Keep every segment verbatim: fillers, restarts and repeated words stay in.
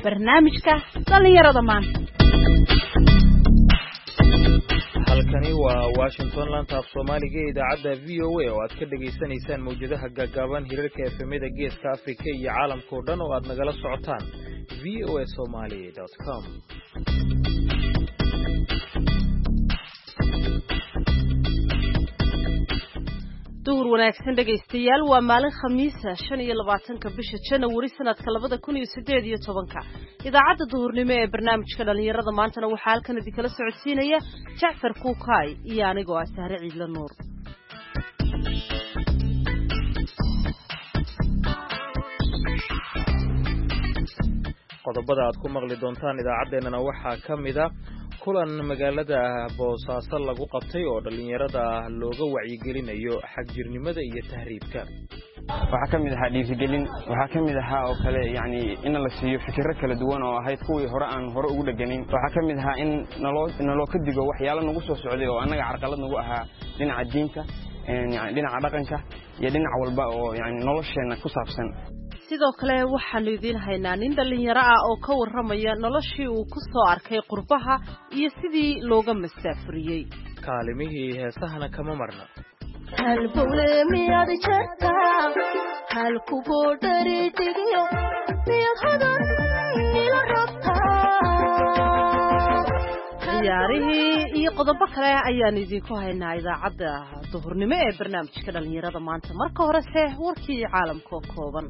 barnaamijka dhalinyarada maanta. halkani waa Washington laanta af Soomaaliga ee idaacadda V O A oo aad ka dhageysanaysaan mawjadaha gaagaaban hirarka F M-da Geeska Afrika iyo caalamka oo dhan oo aad nagala socotaan v o a somali dot com. duur wanaagsan dhageystayaal waa maalin khamiisa shan iyo labaatanka bisha January sanadka labada kun iyo siddeed iyo tobanka idaacadda duhurnimo ee barnaamijka dhalinyarada maantana waxaa halkan idin kala socodsiinaya Jacfar Kuukay iyo anigoo ah Sahre Ciidla Nuur. qodobada aad ku maqli doontaan idaacadeennana waxaa ka mid ah kulan magaalada Boosaaso lagu qabtay oo dhalinyarada looga wacyigelinayo xagjirnimada iyo tahriibka. waxa kamid ahaa dhiirigelin waxa kamid ahaa oo kale yaani in la siiyo fikirro kala duwan oo ahayd kuwii hore aan hore ugu dhaganin waxa kamid ahaa in naloo naloo ka digo waxyaalo nagu soo socday oo anaga carqalad nagu ahaa dhinaca diinta yaani dhinaca dhaqanka iyo dhinac walba oo yaani nolosheena ku saabsan. sidoo kale waxaanu idin haynaa nin dhalinyaro ah oo ka warramaya noloshii uu ku soo arkay qurbaha iyo sidii looga masaafuriyay. kaalimihii heesahana kama marna. hal bawle miyaad jartaa hal kugu dharidigiyo miyad hadan ila rabtaa. ciyaarihii iyo qodobo kale ayaan idinku haynaa idaacadda duhurnimo ee barnaamijka dhalinyarada maanta. marka horese warkii caalamka oo kooban.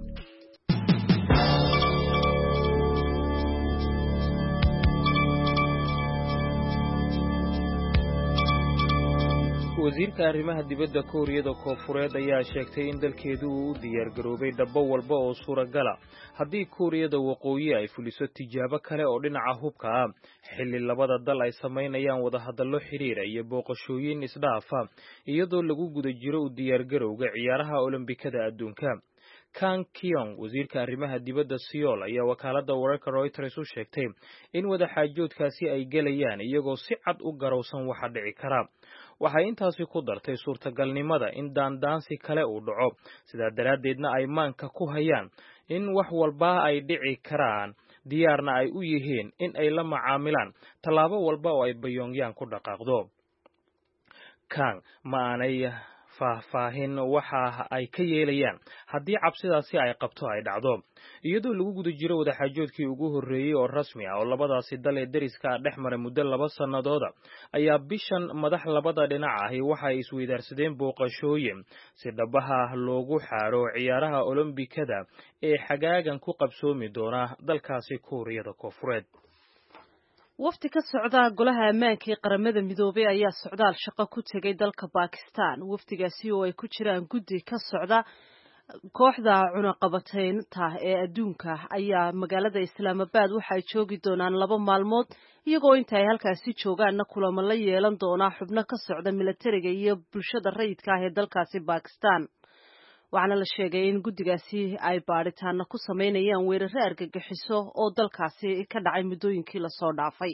wasiirka arrimaha dibadda Kuuriyada Koonfureed ayaa sheegtay in dalkeedu uu u diyaar garoobay dhabo walba oo suuragala haddii Kuuriyada Waqooyi ay fuliso tijaabo kale oo dhinaca hubka ah xilli labada dal ay sameynayaan wada hadallo xiriir iyo booqashooyin isdhaafa iyadoo lagu guda jiro u diyaar garowga ciyaaraha Olombikada adduunka. Kang Kyong, wasiirka arrimaha dibadda Seoul, ayaa wakaaladda wararka Reuters u sheegtay in wada xaajoodkaasi ay galayaan iyagoo si cad u garowsan waxa dhici kara. waxay intaasi ku dartay suurtagalnimada in daandaansi kale uu dhaco sidaa daraaddeedna ay maanka ku hayaan in wax walba ay dhici karaan diyaarna ay u yihiin in ay la macaamilaan tallaabo walba oo ay Pyongyang ku dhaqaaqdo. Kang ma aanay faahfaahin waxa ay ka yeelayaan haddii cabsidaasi ay qabto ay dhacdo iyadoo lagu guda jiro wadaxaajoodkii ugu horreeyay oo rasmi ah oo labadaasi dal ee deriska dhex maray muddo laba sanadooda ayaa bishan madax labada dhinac ahi waxay isweydaarsadeen booqashooyin si dhabaha loogu xaaro ciyaaraha Olombikada ee xagaagan ku qabsoomi doona dalkaasi Kuuriyada Koonfureed. wafdi ka socda golaha ammaanka ee qaramada midoobay ayaa socdaal shaqo ku tegay dalka Pakistan. wafdigaasi oo ay ku jiraan guddi ka socda kooxda cunaqabataynta ee adduunka ayaa magaalada Islamabad waxa ay joogi doonaan laba maalmood iyagoo inta ay halkaasi joogaanna kulamo la yeelan doona xubno ka socda militariga iyo bulshada rayidka ah ee dalkaasi Pakistan. waxaana la sheegay in guddigaasi ay baaritaano ku sameynayaan weerarro argagixiso oo dalkaasi ka dhacay muddooyinkii la soo dhaafay.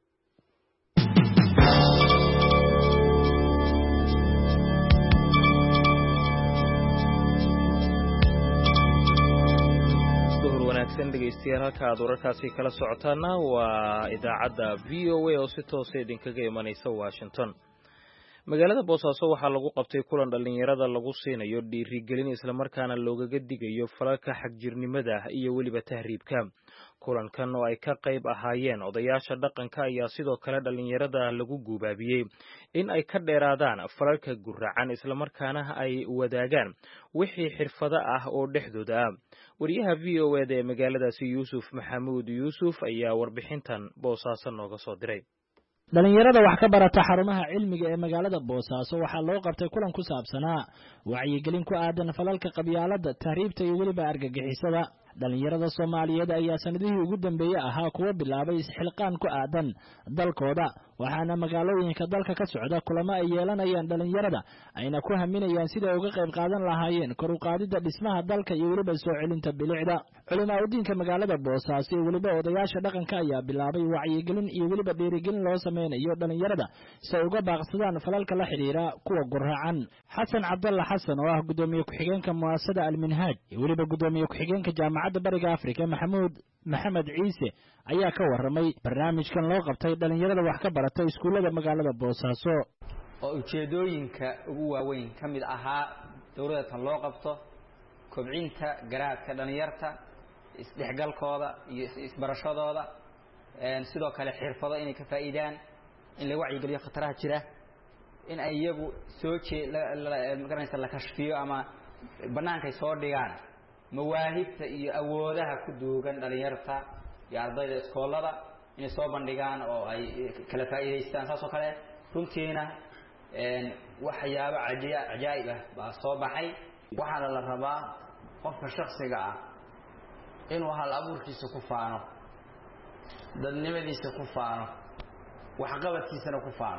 duhur wanaagsan dhegeystayaal, halka aad wararkaasi kala socotaana waa idaacadda V O A oo si toos ah idinkaga imanaysa Washington. magaalada Boosaaso waxaa lagu qabtay kulan dhalinyarada lagu siinayo dhiirigelin isla markaana loogaga digayo falalka xagjirnimada iyo weliba tahriibka. kulankan oo ay ka qayb ahaayeen odayaasha dhaqanka ayaa sidoo kale dhalinyarada lagu guubaabiyey in ay ka dheeraadaan falalka guracan isla markaana ay wadaagaan wixii xirfado ah oo dhexdooda ah. wariyaha V O A ee magaaladaasi Yuusuf Maxamuud Yuusuf ayaa warbixintan Boosaaso nooga soo diray. dhalinyarada wax ka barata xarumaha cilmiga ee magaalada Boosaaso waxaa loo qabtay kulan ku saabsanaa wacyigelin ku aadan falalka qabyaaladda, tahriibta iyo weliba argagixisada. dhalinyarada Soomaaliyeed ayaa sanadihii ugu dambeeyay ahaa kuwa bilaabay isxilqaan ku aadan dalkooda, waxaana magaalooyinka dalka ka socda kulamo ay yeelanayaan dhalinyarada ayna ku haminayaan sida uga qayb qaadan lahaayeen kor u qaadida dhismaha dalka iyo weliba soo celinta bilicda. culimaa u diinka magaalada Boosaaso iyo weliba odayaasha dhaqanka ayaa bilaabay wacyigelin iyo weliba dhiirigelin loo sameynayo dhalinyarada si ay uga baaqsadaan falalka la xiriira kuwa gurracan. xasan cabdalla xasan oo ah gudoomiye ku-xigeenka mu'aasasada Al-Minhaaj iyo weliba gudoomiye ku-xigeenka jaamacadda Bariga Afrika Maxamuud maxamed ciise ayaa ka warramay barnaamijkan loo qabtay dhalinyarada wax ka barata iskuullada magaalada boosaaso oo ujeedooyinka ugu waaweyn ka mid ahaa dowladda tan loo qabto kobcinta garaadka dhalinyarta isdhexgalkooda iyo isbarashadooda sidoo kale xirfado inay ka faa'iidaan in la wacyi geliyo khataraha jira in ay iyagu soo jeedanaysa la kashfiyo ama banaanka soo dhigaan mawaahibta iyo awoodaha ku duugan dhalinyarta iyo ardayda iskoolada inay soo bandhigaan oo ay kala faa'iideystaan saasoo kale runtiina waxyaabo cajaa'ib ah baa soo baxay waxaana la rabaa qofka shakhsiga ah inuu hal abuurkiisa ku faano dadnimadiisa ku faano waxqabadkiisana ku faano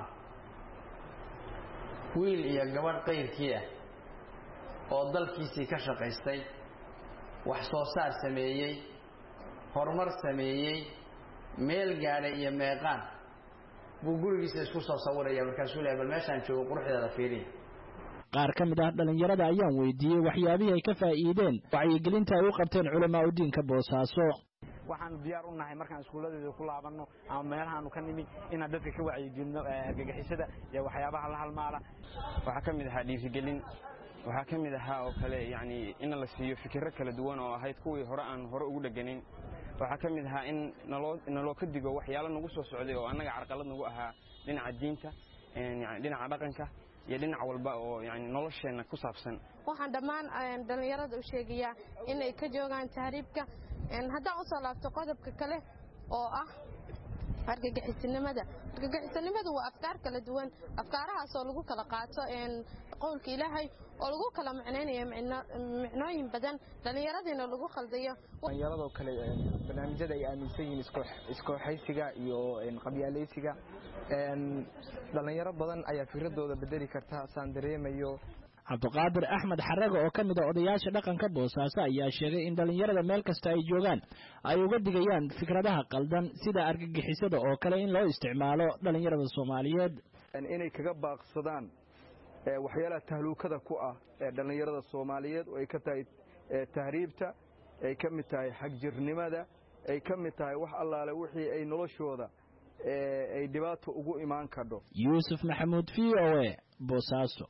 wiil iyo gabadh qayrkii ah oo dalkiisii ka shaqaystay wax soo saar sameeyey horumar sameeyey meel gaadhay iyo meeqaan buu gurigiisa isku soo sawiraya markaasuu leeyahay bal meeshaan joogo quruxdeeda fiiriya qaar ka mid ah dhalinyarada ayaan weydiiyey waxyaabihii ay ka faa'iideen wacyigelinta ay u qabteen culamaa u diinka boosaaso waxaanu diyaar u nahay markaan iskuuladeeda ku laabanno ama meelahaanu ka nimid inaan dadka ka wacyigelino argagixisada iyo waxyaabaha la halmaala waxaa ka mid ahaa dhiirigelin waxaa ka mid ahaa oo kale yani in la siiyo fikirro kala duwan oo ahayd kuwii hore aan hore ugu dhaganin waxaa ka mid ahaa in naloo naloo ka digo waxyaalo nagu soo socday oo annaga carqalad nagu ahaa dhinaca diinta yani dhinaca dhaqanka iyo dhinac walba oo yani nolosheena ku saabsan waxaan dhammaan dhalinyarada u sheegayaa inay ka joogaan tahriibka haddaan usoo laabto qodobka kale oo ah argagixisinimada argagixisinimadu waa afkaar kala duwan afkaarahaas oo lagu kala qaato qowlka ilaahay oo lagu kala macnaynayo micnooyin badan dhalinyaradiina lagu khaldayo dhalinyarado kale barnaamijyada ay aaminsan yihiin iskooxaysiga iyo qabyaalaysiga dhalinyaro badan ayaa fikradooda bedeli karta saan dareemayo cabdiqaadir axmed xaraga oo ka mid ah odayaasha dhaqanka boosaaso ayaa sheegay in dhalinyarada meel kasta ay joogaan ay uga digayaan fikradaha qaldan sida argagixisada oo kale in loo isticmaalo dhalinyarada Soomaaliyeed inay kaga baaqsadaan waxyaalaha tahluukada ku ah ee dhalinyarada Soomaaliyeed oo ay ka tahay tahriibta ay ka mid tahay xagjirnimada ay ka mid tahay wax allaale wixii ay noloshooda ay dhibaato ugu imaan karto Yuusuf Maxamuud V O A Boosaaso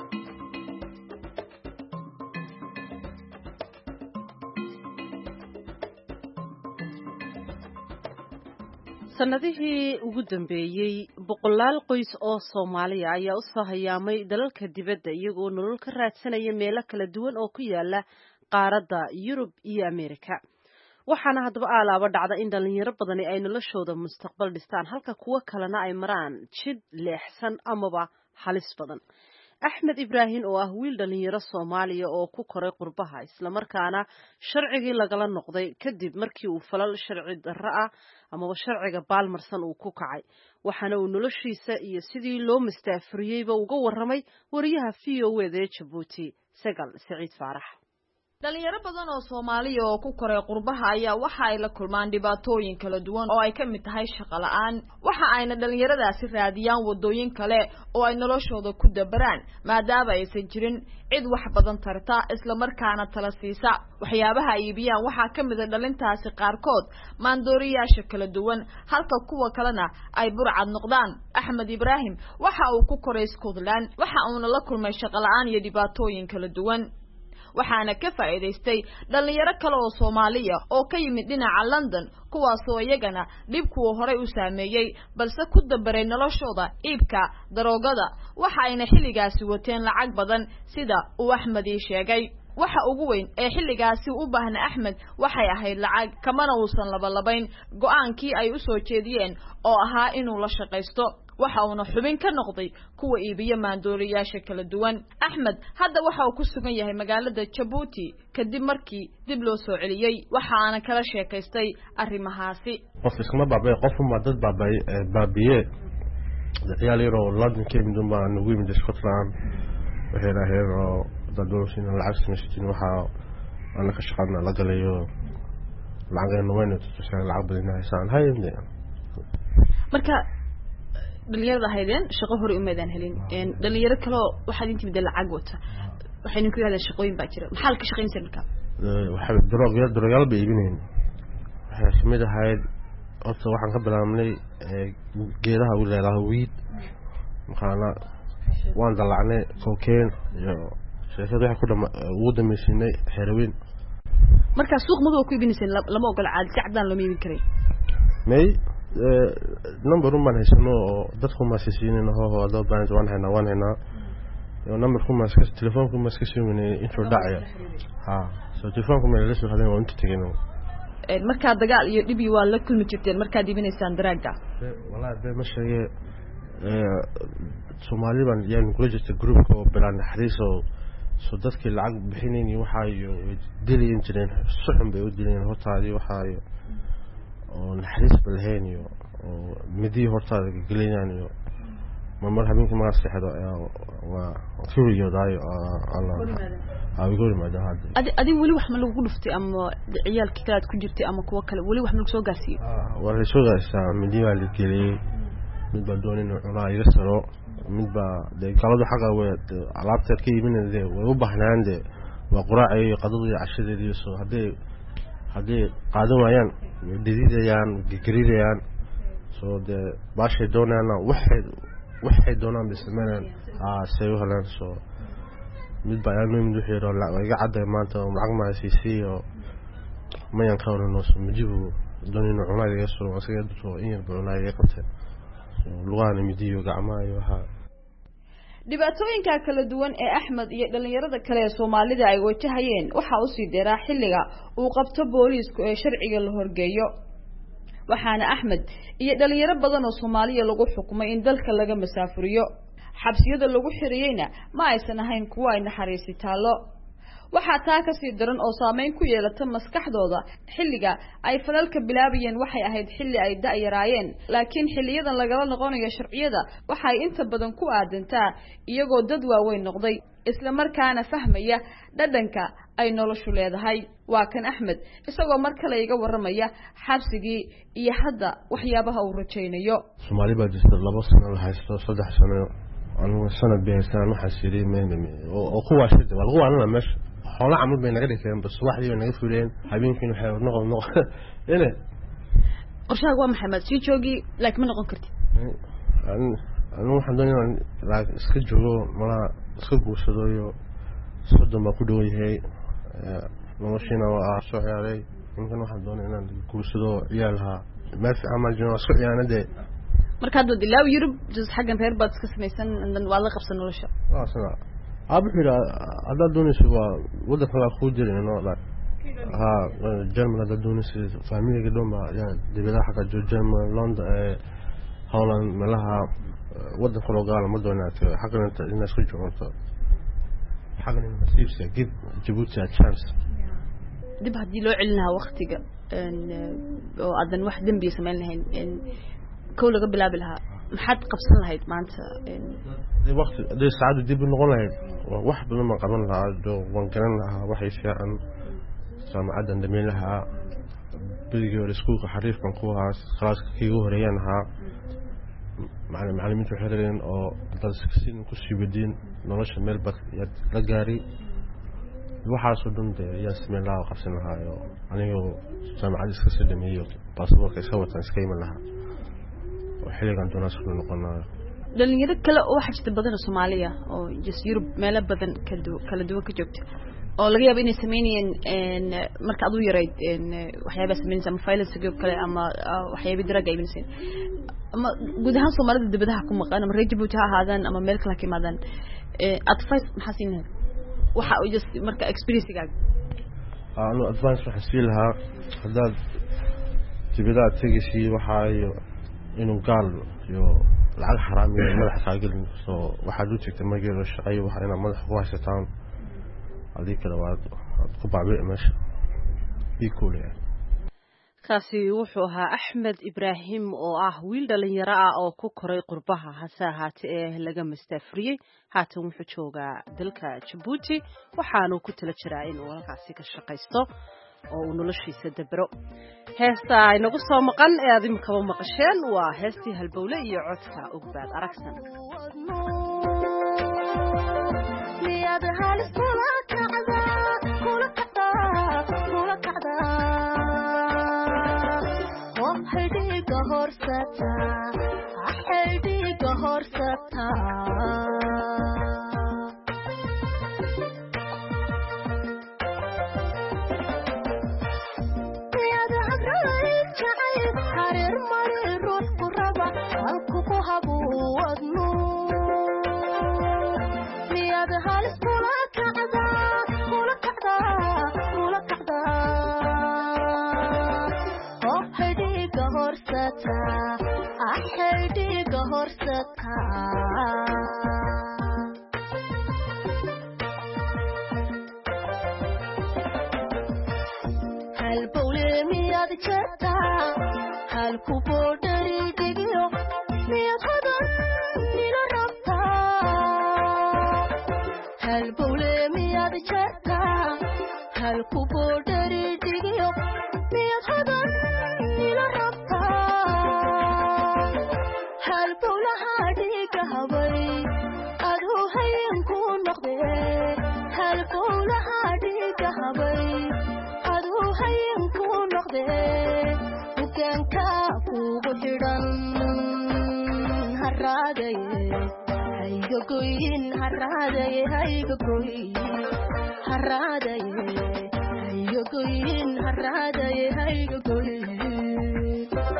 sanadihii ugu dambeeyay boqolaal qoys oo Soomaaliya ayaa u soo hayaamay dalalka dibadda iyagoo nolol ka raadsanaya meelo kala duwan oo ku yaala qaaradda Yurub iyo Ameerika waxaana haddaba aalaaba dhacda in dhalinyaro badani ay noloshooda mustaqbal dhistaan halka kuwa kalena ay maraan jid leexsan amaba halis badan Axmed Ibrahim oo ah wiil dhalinyaro Soomaaliya oo ku koray qurbaha isla markaana sharcigii lagala noqday kadib markii uu falal sharci darro ah ama sharciga baalmarsan uu ku kacay waxaana uu noloshiisa iyo sidii loo mastaafuriyayba uga warramay wariyaha V O A ee Djibouti Sagal Saciid Faarax dhalinyaro badan oo Soomaaliya oo ku koray qurbaha ayaa waxa ay la kulmaan dhibaatooyin kala duwan oo ay ka mid tahay shaqo la'aan waxa ayna dhalinyaradaasi raadiyaan wadooyin kale oo ay noloshooda ku dabaraan maadaama aysan jirin cid wax badan tarta isla markaana tala siisa waxyaabaha ay iibiyaan waxa ka mid ah dhalintaasi qaarkood maandooriyaasha kala duwan halka kuwa kalena ay burcad noqdaan Axmed Ibrahim waxa uu ku koray Scotland waxa uu la kulmay shaqo la'aan iyo dhibaatooyin kala duwan waxaana ka faa'iideystay dhalinyaro kale oo Soomaaliya oo ka yimid dhinaca London kuwaas oo iyagana dhibku hore u saameeyay balse ku dabaray noloshooda iibka daroogada waxa ayna xilligaasi wateen lacag badan sida uu Axmed ii sheegay waxa ugu weyn ee xilligaasi u baahnaa Axmed waxay ahayd lacag kamana uusan laba labayn go'aankii ay u soo jeediyeen oo ahaa inuu la shaqaysto waxa uu xubin ka noqday kuwa iibiya maandooriyaasha kala duwan Axmed hadda waxa uu ku sugan yahay magaalada Djibouti kadib markii dib loo soo celiyay waxa aan kala sheekaystay arrimahaasi qof iskama baabay qof ma dad baabay baabiye yaaliro London came duma nagu yimid Scotland waxay raahayro dadweyne lacag sameeyay waxa aan ka shaqadna la galayo lacagna wayna tusay lacag badan aysan hayeen marka dhalinyarada haydeen shaqo hore uma eedan helin een dhalinyaro kale waxa intii mid lacag wata waxaynu ku yiraahdaa shaqooyin baa jira maxaa ka shaqeynaysaa marka waxa droog ya droog bay iibinayeen waxay kamid ahayd horta waxaan ka bilaabnay geedaha u leedahay weed maxaana waan dalacnay cocaine iyo sheekada waxa ku dhama ugu dameysinay heroin marka suuq madow ku ibinaysan lama ogol caad sacdan lama iibin karay may number one man haysano dadku ma siisiinayno hoo hada baan waan hayna waan hayna iyo number ku ma iska telefoonku ma iska siiminay intro dhacaya ha so telefoonku ma la soo hadeen oo inta tagayno ee marka dagaal iyo dhib waa la kulmi jirteen marka dibinaysaan daraaga wallahi bay ma sheegay ee Soomaaliban yaan kula jirtay group oo bilaan xariiso soo dadkii lacag bixinayeen waxa iyo dileen jireen suxun bay u dileen hortaadii waxa iyo oo naxariis balhayn iyo oo midii hortaada galinayaan iyo marmar habeenkii ma saxdo waa fiiriyo daayo Allah aa goor ma dahad adi adi wali wax ma lagu dhuftay ama ciyaalkii kaad ku jirtay ama kuwa kale wali wax ma lagu soo gaarsiiyay waa la soo gaarsiiyay midii waa la geliyay mid baa doonay inuu cunaa iga saro mid baa de galadu xaqa way alaabta ka iibinayay way u baahnaan waa quraacay qadadii cashadeedii soo hadee hadee qaadan waayaan dididayaan gariirayaan soo de baashay doonayaan waxay waxay doonaan bismeelan ah sayo halaan soo mid baa aan mid wixii roo la iga caday maanta lacag ma siisiyo mayan ka warno soo mijibu doonayna cunaa iga soo asaga soo in cunaa iga qabtay luqaan midiyo gacmaayo waxa dhibaatooyinka kala duwan ee Axmed iyo dhalinyarada kale ee Soomaalida ay wajahayeen waxa uu sii dheeraa xilliga uu qabto booliisku ee sharciga la horgeeyo waxaana Axmed iyo dhalinyaro badan oo Soomaaliya lagu xukumay in dalka laga masaafuriyo xabsiyada lagu xiriyayna ma aysan ahayn kuwa ay naxariisi taalo waxa taa ka sii daran oo saameyn ku yeelata maskaxdooda xilliga ay falalka bilaabayeen waxay ahayd xilli ay da'yaraayeen laakiin xilliyadan laga noqonayo sharciyada waxay inta badan ku aadantaa iyagoo dad waaweyn noqday isla markaana fahmaya dhadhanka ay noloshu leedahay waa kan Axmed isagoo mar kale iga waramaya xabsigii iyo hadda waxyaabaha uu rajaynayo Soomaali baa jirta laba sano la haysto saddex sano anu sanad beesaan waxa siray meemay oo kuwa shida wal qowana meesh xoolo camud bay naga dhigeen bas waxdii naga fuleen habeenkii waxay noqon noqon ina qorshaha waa Maxamed si joogi laakiin ma noqon kartid anu waxaan doonayaa laag iska joogo mala iska guursado iyo soddon ma ku dhow yahay noloshina waa soo ciyaaray inkan waxaan doonayaa inaan guursado ciyaalaha ma fi amal jino soo ciyaanade marka hadda dilaaw Yurub jis xagan reer baad iska sameeysan indan waa la qabsan nolosha waa sana abxira hada doonayso waa wada kala ku jireen oo la ha German hada doonayso family doma yaa dibada xaqa German London Holland malaha wada kala gaal ma doonaato xaqan inta inaad isku joogto xaqan in nasiibsa gib Djibouti a chance dib hadii loo celinaha waqtiga oo adan wax dambi sameeynayn in كل قبل قبلها محد قبص لها معناتها دي وقت دي سعادة دي بنقول لها واحد لما قبل لها وانكرن لها وحي شيئا سامع عدن دمين لها بيجي ورسكوك حريف من قوها خلاص كيقوه ريانها معلمين تحررين او تلسكسين كسي بدين نرش الميل بك لقاري waxaa soo dhunta yaasmin laa qabsan lahaa anigu samaacad iska sidamiyo baasaboorka iska watan iska iman lahaa xiligan doona soo noqonaa dhalinyaro kale oo xajta badan Soomaaliya oo jis Yurub meel badan kala duwan ka joogta oo laga yaabo inay sameeyeen in marka adu yareyd in waxyaabo sameeyeen ama finance kale ama waxyaabo daraga iibinayeen ama guud ahaan Soomaalida dibadaha ku maqan ama Djibouti ha ahaadaan ama meel kale ka imaadaan advice maxaa siinay waxa uu just marka experience-gaaga aanu advance waxa sii lahaa hadaad dibadaha tagaysi waxa iyo inuu gaal iyo lacag xaraam iyo madax saagalin soo waxa uu tigtay magaalo shaqay waxa ina madax ku haysataan adii kala waad ku baabay meesha bikoolaya kaasi wuxuu ahaa Axmed Ibrahim oo ah wiil dhalinyaro ah oo ku koray qurbaha hasahaate ee laga mastaafriyay haatan wuxuu joogaa dalka Djibouti waxaanu ku tala jiraa inuu halkaasi ka shaqeysto oo uu noloshiisa dabro heesta ay nagu soo maqan ee aad imka maqasheen waa heestii halbowle iyo codka ogbaad aragsan kula kacda kula kacda rabtaa miyaad habrayd jacayl hareer mari ruux ku raba halku ku habuwadnu miyaad halis kula kacdaa kula kacdaa kula kacdaa oh haydhiga horsataa ah haydhiga horsataa halbowle miyaad jartaa halku boodhari dhigiyo miyaad hodan nila rabtaa halbowle miyaad jartaa halku boodhari dhigiyo miyaad hodan nila rabtaa halbowlaha dhiga habay aduu hayenku noqde halbowlaha dhiga habay aduu hayenku noqde hogaanka kugu xidhan haraadaye hayga goyin haraadaye hayga goyin haraadaye hayga goyin haraadaye hayga goyin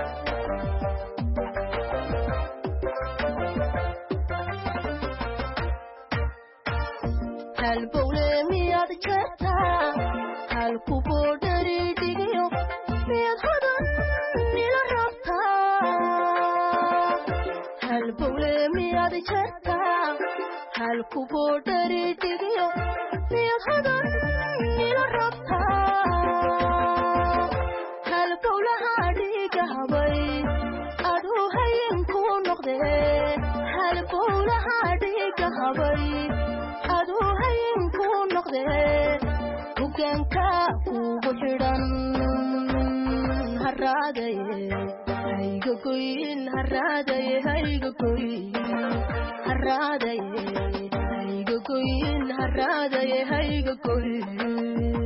halbowle miyaad jartaa halku boodhari dhigiyo miyaad hodan nila rabtaa halbowle miyaad jartaa halku boodhari dhigiyo miyaad hodan nila rabtaa halbowlaha dhiga habay aduu hayenku noqde halbowlaha dhiga habay aduu hayenku noqde hogaanka kugu xidhan haraadaye hayga goyin haraadaye hayga goyin haraadaye hayga goyin haraadaye hayga goyin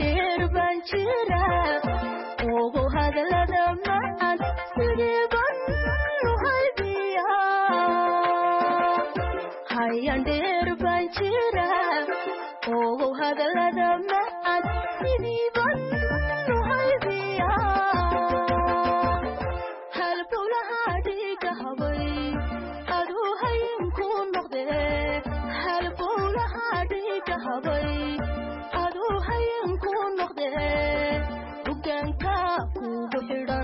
hayan dheer baan jira ogo hadalada macaan sidii ban jira ogow hadallada macaan sidiiban u haybiya halbowlaha dhiiga habay aduu hayinku noqde halbowlaha dhiiga habay aduu hayinku noqde hogaanka kugu xidhan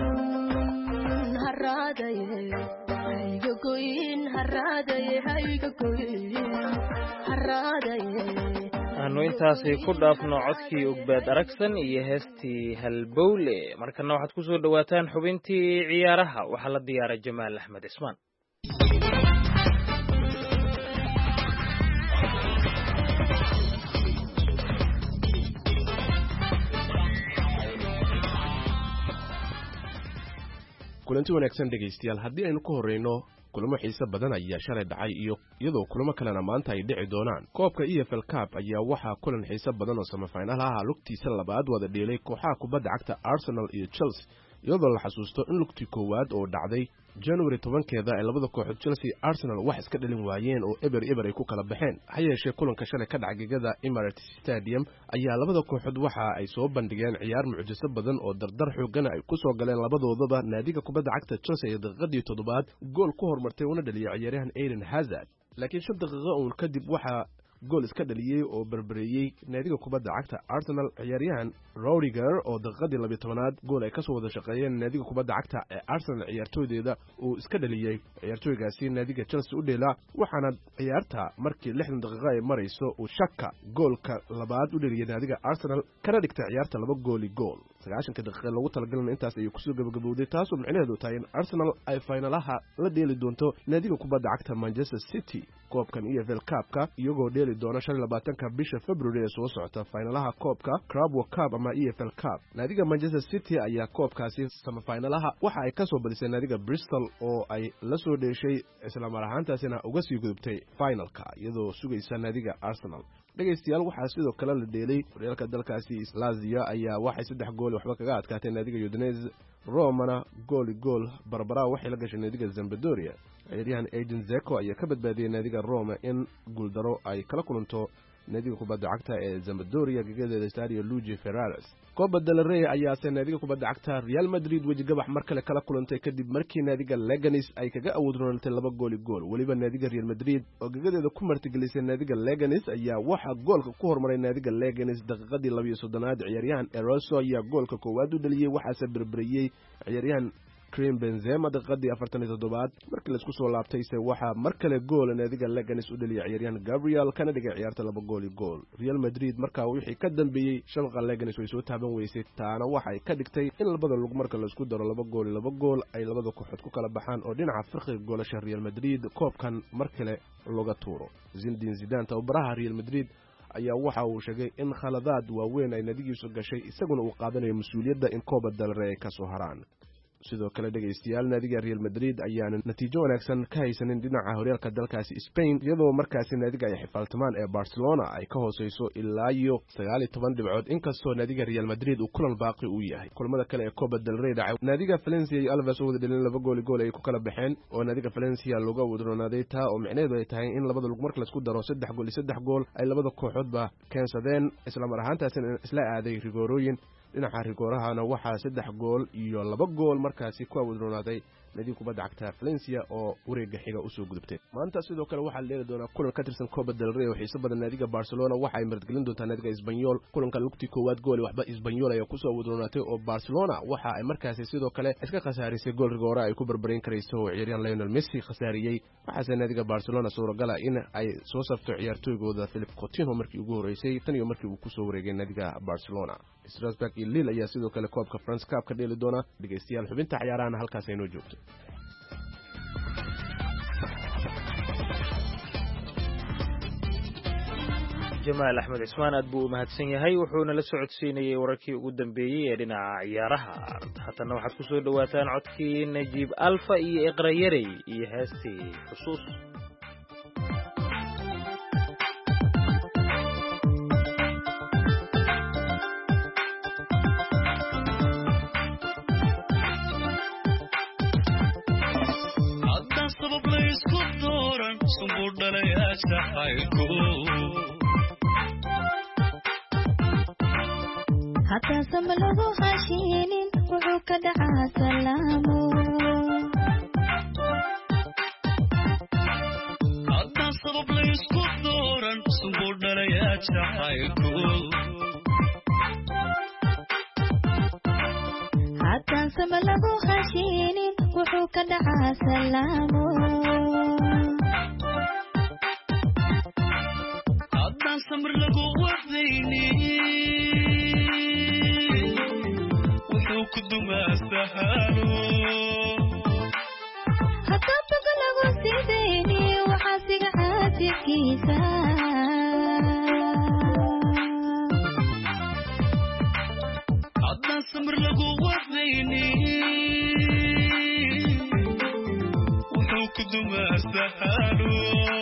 haraadaye hayga goyin haraadaye hayga goyin haraadaye aanu intaasi ku dhaafno codkii ogbaad aragsan iyo heestii halbowle markana waxaad ku soo dhawaataan xubintii ciyaaraha waxaa la diyaaray Jamaal Axmed Ismaan kulanti wanaagsan dhegaystayaal haddii aynu ku horreyno kulamo xiise badan ayaa shalay dhacay iyo iyadoo kulamo kalena maanta ay dhici doonaan koobka E F L Cup ayaa waxaa kulan xiise badan oo semifinalaha lugtiisa labaad wada dheelay kooxaha kubadda cagta Arsenal iyo Chelsea iyadoo la xasuusto in lugtii koowaad oo dhacday January tobankeeda ay labada kooxood Chelsea Arsenal wax iska dhalin waayeen oo eber eber ay ku kala baxeen ha yeeshee kulanka shalay ka dhacay gegada Emirates Stadium ayaa labada kooxood waxa ay soo bandhigeen ciyaar mucjiso badan oo dardar xooggan ay ku soo galeen labadoodaba naadiga kubadda cagta Chelsea ee daqiiqadii toddobaad gool ku hormartay una dhaliyay ciyaaryahan Eden Hazard laakiin shan daqiiqo uun kadib waxa gool iska dhaliyay oo barbareeyay naadiga kubadda cagta Arsenal ciyaaryahan Rudiger oo daqiiqadii laba iyo tobanaad gool ay ka soo wada shaqeeyeen naadiga kubadda cagta ee Arsenal ciyaartooydeeda uu iska dhaliyay ciyaartooygaasi naadiga Chelsea u dheela waxaana ciyaarta markii lixdan daqiiqo ay marayso uu shaka goolka labaad u dhaliyay naadiga Arsenal kana dhigtay ciyaarta laba gool iyo gool sagaashan daqiiqo lagu talagalay intaas ay ku soo gabagabowday taas oo micnaheedu tahay in Arsenal ay finalaha la dheeli doonto naadiga kubadda cagta Manchester City koobkan E F L Cup-ka iyagoo dheeli doona shan iyo labaatanka bisha February ee soo socota finalaha koobka Carabao Cup ama E F L Cup naadiga Manchester City ayaa koobkaasi semifinalaha waxa ay ka soo badisay naadiga Bristol oo ay la soo dheeshay isla mar ahaantaasina uga sii gudubtay finalka iyadoo sugaysa naadiga Arsenal dhegaystayaal waxaa sidoo kale la dheelay horyaalka dalkaasi Lazio ayaa waxay saddex gool waxba kaga adkaatay naadiga Udinese Romana gool gool barbara waxay la gashay naadiga Sampdoria ciyaaryahan Edin Dzeko ayaa ka badbaadiyay naadiga Roma in guuldaro ay kala kulanto naadiga kubadda cagta ee Sampdoria gegadeeda Stadio Luigi Ferraris Copa del Rey ayaa naadiga kubadda cagta Real Madrid waji gabax mar kale kala kulantay kadib markii naadiga Leganes ay kaga awood roonatay laba gool gool waliba naadiga Real Madrid oo gegadeeda ku martigelisay naadiga Leganes ayaa waxa goolka ku hormaray naadiga Leganes daqiiqadii laba iyo soddonaad ciyaaryahan Eroso ayaa goolka koowaad u dhaliyay waxa barbariyay ciyaaryahan Karim Benzema daqiiqadii afartan iyo toddobaad markii la isku soo laabtayse waxa mar kale gool naadiga Leganes u dhaliyay ciyaaryahan Gabriel kana dhigay ciyaarta laba gool gool Real Madrid markaa wixii ka dambeeyay shabqa Leganes way soo taaban weysay taana waxa ay ka dhigtay in labada lug marka la isku daro laba gool laba gool ay labada kooxood ku kala baxaan oo dhinaca farqiga goolasha Real Madrid koobkan mar kale looga tuuro Zinedine Zidane tababaraha Real Madrid ayaa waxa uu sheegay in khaladaad waaweyn ay naadigiisu gashay isaguna uu qaadanayo mas'uuliyadda in Copa del Rey ka soo haraan sidoo kale dhageystayaal naadiga Real Madrid ayaana natiijo wanaagsan ka haysanin dhinaca horyaalka dalkaasi Spain iyadoo markaasi naadiga ay xifaaltamaan ee Barcelona ay ka hooseyso ilaa iyo sagaal iyo toban dhibcood inkastoo naadiga Real Madrid uu kulan baaqi u yahay kulamada kale ee Copa del Rey dhacay naadiga Valencia iyo Alves oo wada dhalin laba gool gool ay ku kala baxeen oo naadiga Valencia looga wadroonaaday taa oo micnaheedu ay tahay in labada lug marka la isku daro saddex gool iyo saddex gool ay labada kooxoodba keensadeen isla mar ahaantaasina isla aaday rigorooyin dhinaca rigoorahana waxaa saddex gool iyo laba gool markaasi ku awoodroonaaday naadiga kubadda cagta Valencia oo wareega xiga u soo gudubtay maanta sidoo kale waxaa leeyahay doona kulan ka tirsan Copa del Rey oo xiiso badan naadiga Barcelona waxa ay martigelin doontaa naadiga Espanyol kulanka lugtii koowaad gool waxba Espanyol ayaa ku soo awoodroonatay oo Barcelona waxa ay markaasi sidoo kale iska khasaarisay gool rigoora ay ku barbarin karayso oo ciyaaryahan Lionel Messi khasaariyay waxaase naadiga Barcelona suuragala in ay soo safto ciyaartooygooda Philip Coutinho markii ugu horeysay tan iyo markii uu ku soo wareegay naadiga Barcelona Strasbourg iyo Lille ayaa sidoo kale koobka France Cup ka dheeli doona dhageystayaal xubinta ciyaaraha halkaas ay noo joogto Jamaal Axmed Ismaan aad buu u mahadsan yahay wuxuuna la socodsiinayay wararkii ugu dambeeyay ee dhinaca ciyaaraha haddana waxaad ku soo dhawaataan codkii Najiib Alfa iyo Iqra Yarey iyo heestii xusuus Hadda sabab la isku dooran hataa sama lagu hashinin wuxuu ka dhacaa salaamo haddaan sabab laysku dooran sunbuu dhalayaa jacaylku haddaan sama lagu hashinin wuxuu ka dhacaa salaamo haddaan samir lagu wadaynin wuxuu ku dumaa sahalo haddaan boga lagu sidayni waxaa siga caajibkiisa haddaan samir lagu wadaynin wuxuu ku dumaa sahalo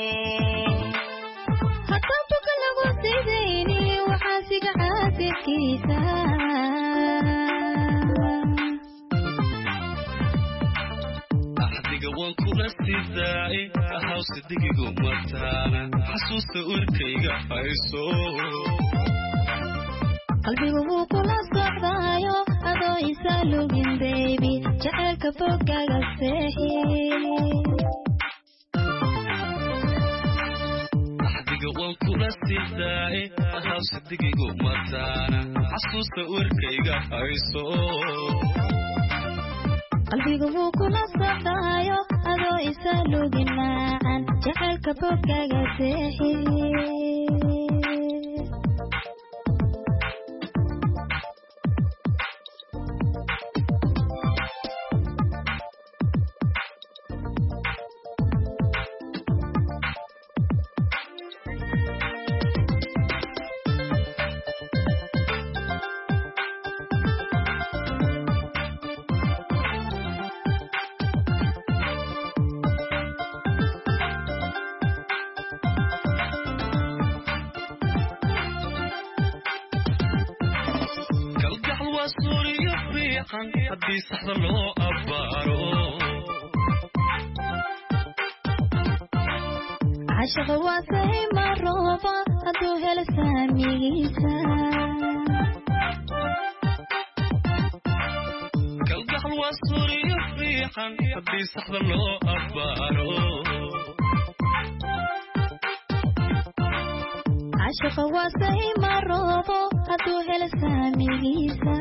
haddaan boga lagu sidayni waxaa siga caajibkiisa axdiga waan kula sidaaye ahawse digigu mataana xasuusta urkayga hayso qalbigu wuu kula socdaayo adoo isa lugin baby jacaylka bogaga seexi axdiga waan kula sidaaye ahawse digigu mataana xasuusta urkayga hayso qalbigu wuu kula socdaayo adoo isa lugin maacan jacaylka bogaga seexi haddii saxda loo abbaaro cashaqa waa sahay marooba hadduu helo saamigiisa kalgacal waa suuriyo fiican haddii saxda loo abbaaro cashaqa waa sahay maroobo hadduu helo saamigiisa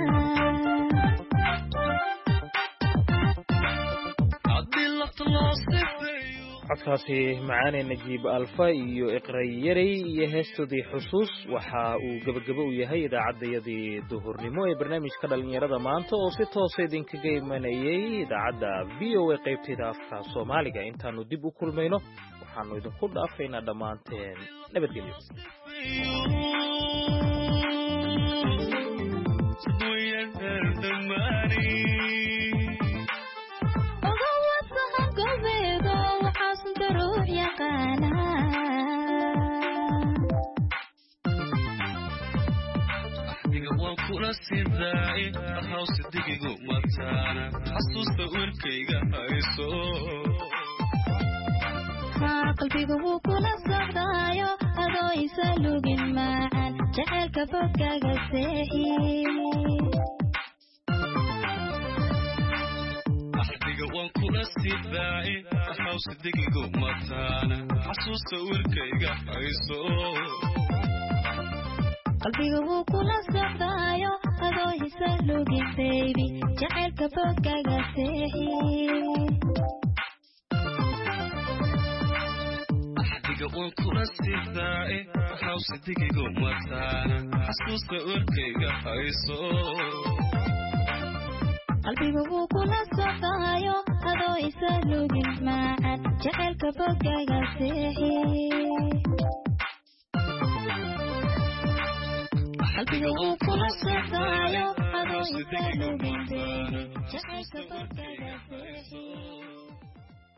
codkaasi macaane najiib alfa iyo iqray yarey iyo heestoodii xusuus waxa uu gebagabo u yahay idaacaddayadii duhurnimo ee barnaamijka dhallinyarada maanta oo si toosa idinkaga imanayay idaacadda v o a qaybteeda afka soomaaliga intaanu dib u kulmayno waxaanu idinku dhaafaynaa dhammaanteen nabadgelyo axdiga waan kula sidaaye ahawse digigu mataana xasuusta urkayga hayso qalbigu wuu kula socdaayo adoo isa lugin maacan jacaylka bogaga seexi axdiga waan kula sidaaye ahawse digigu mataana xasuusta urkayga hayso qalbigu wuu kula socdaayo adoo isa lugin baby jacaylka bogaga seexi axdiga waan kula sidaaye ahawse digigu mataana xasuusta urkayga hayso qalbigu wuu kula socdaayo adoo isa lugin maacan jacaylka bogaga seexi qalbigu wuu kula socdaayo adoo isa lugin baby jacaylka bogaga seexi